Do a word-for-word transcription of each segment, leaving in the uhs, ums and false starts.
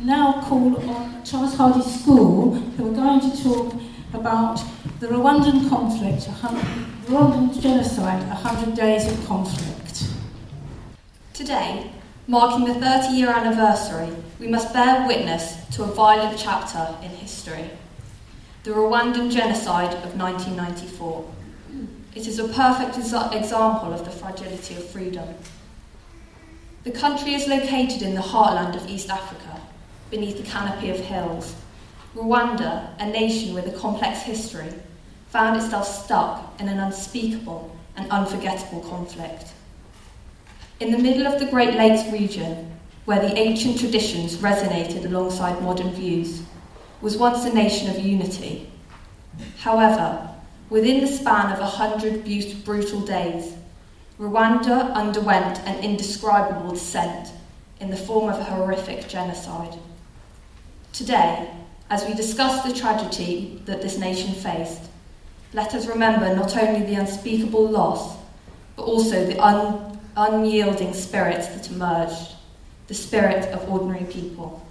now call on Charles Hardy School, who are going to talk about the Rwandan conflict, the Rwandan genocide, one hundred days of conflict. Today, marking the thirty-year anniversary, we must bear witness to a violent chapter in history, the Rwandan genocide of nineteen ninety-four. It is a perfect exa- example of the fragility of freedom. The country is located in the heartland of East Africa, beneath a canopy of hills. Rwanda, a nation with a complex history, found itself stuck in an unspeakable and unforgettable conflict. In the middle of the Great Lakes region, where the ancient traditions resonated alongside modern views, was once a nation of unity. However, within the span of a hundred brutal days, Rwanda underwent an indescribable descent in the form of a horrific genocide. Today, as we discuss the tragedy that this nation faced, let us remember not only the unspeakable loss, but also the un- unyielding spirit that emerged, the spirit of ordinary people.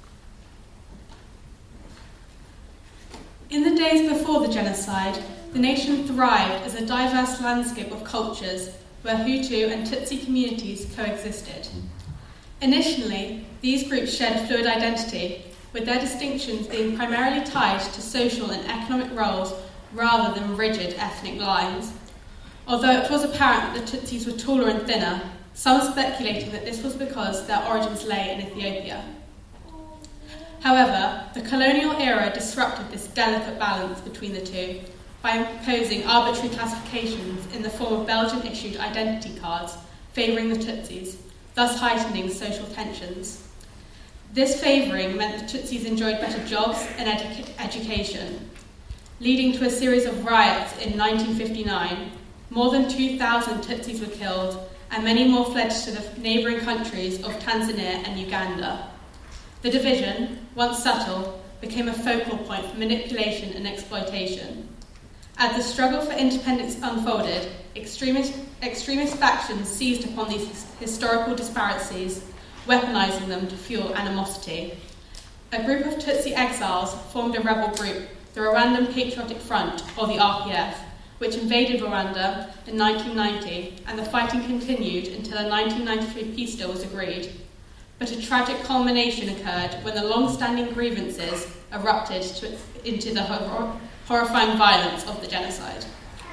In the days before the genocide, the nation thrived as a diverse landscape of cultures where Hutu and Tutsi communities coexisted. Initially, these groups shared fluid identity, with their distinctions being primarily tied to social and economic roles rather than rigid ethnic lines. Although it was apparent that the Tutsis were taller and thinner, some speculating that this was because their origins lay in Ethiopia. However, the colonial era disrupted this delicate balance between the two by imposing arbitrary classifications in the form of Belgian-issued identity cards favouring the Tutsis, thus heightening social tensions. This favouring meant the Tutsis enjoyed better jobs and edu- education, leading to a series of riots in nineteen fifty-nine. More than two thousand Tutsis were killed, and many more fled to the neighbouring countries of Tanzania and Uganda. The division, once subtle, became a focal point for manipulation and exploitation. As the struggle for independence unfolded, extremist, extremist factions seized upon these his- historical disparities, weaponising them to fuel animosity. A group of Tutsi exiles formed a rebel group, the Rwandan Patriotic Front, or the R P F, which invaded Rwanda in nineteen ninety, and the fighting continued until a nineteen ninety-three peace deal was agreed. But a tragic culmination occurred when the long-standing grievances erupted to, into the hor- horrifying violence of the genocide.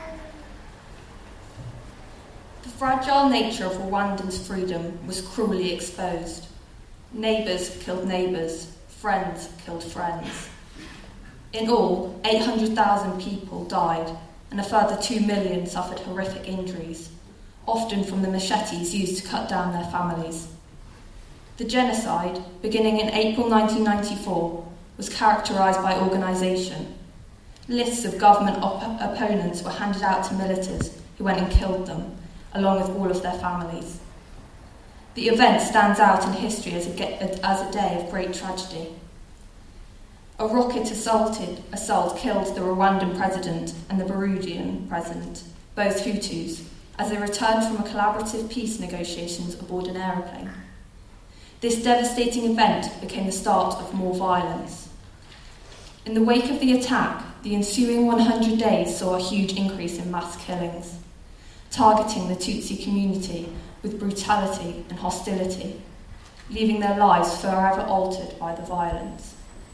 The fragile nature of Rwandan's freedom was cruelly exposed. Neighbours killed neighbours, friends killed friends. In all, eight hundred thousand people died, and a further two million suffered horrific injuries, often from the machetes used to cut down their families. The genocide, beginning in April nineteen ninety-four, was characterised by organisation. Lists of government op- opponents were handed out to militants who went and killed them, along with all of their families. The event stands out in history as a, ge- as a day of great tragedy. A rocket assaulted, assault killed the Rwandan president and the Burundian president, both Hutus, as they returned from a collaborative peace negotiations aboard an aeroplane. This devastating event became the start of more violence. In the wake of the attack, the ensuing one hundred days saw a huge increase in mass killings, targeting the Tutsi community with brutality and hostility, leaving their lives forever altered by the violence.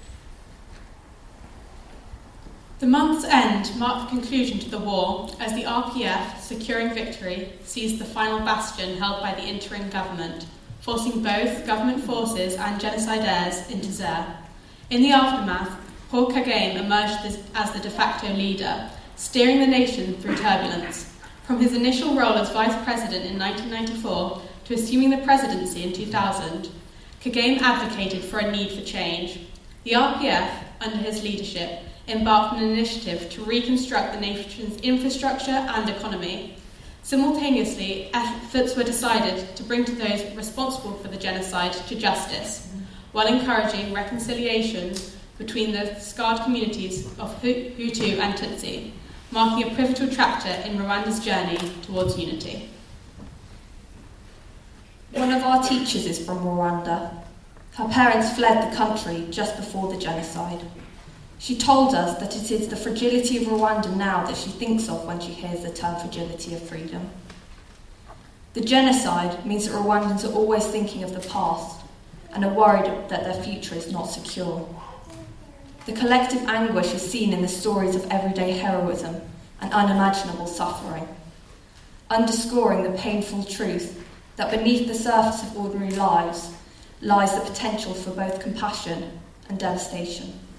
The month's end marked the conclusion to the war as the R P F, securing victory, seized the final bastion held by the interim government, forcing both government forces and genocidaires into Zaire. In the aftermath, Paul Kagame emerged as, as the de facto leader, steering the nation through turbulence. From his initial role as vice president in nineteen ninety-four to assuming the presidency in two thousand, Kagame advocated for a need for change. The R P F, under his leadership, embarked on an initiative to reconstruct the nation's infrastructure and economy. Simultaneously, efforts were decided to bring to those responsible for the genocide to justice, while encouraging reconciliation between the scarred communities of Hutu and Tutsi, marking a pivotal chapter in Rwanda's journey towards unity. One of our teachers is from Rwanda. Her parents fled the country just before the genocide. She told us that it is the fragility of Rwanda now that she thinks of when she hears the term fragility of freedom. The genocide means that Rwandans are always thinking of the past and are worried that their future is not secure. The collective anguish is seen in the stories of everyday heroism and unimaginable suffering, underscoring the painful truth that beneath the surface of ordinary lives lies the potential for both compassion and devastation.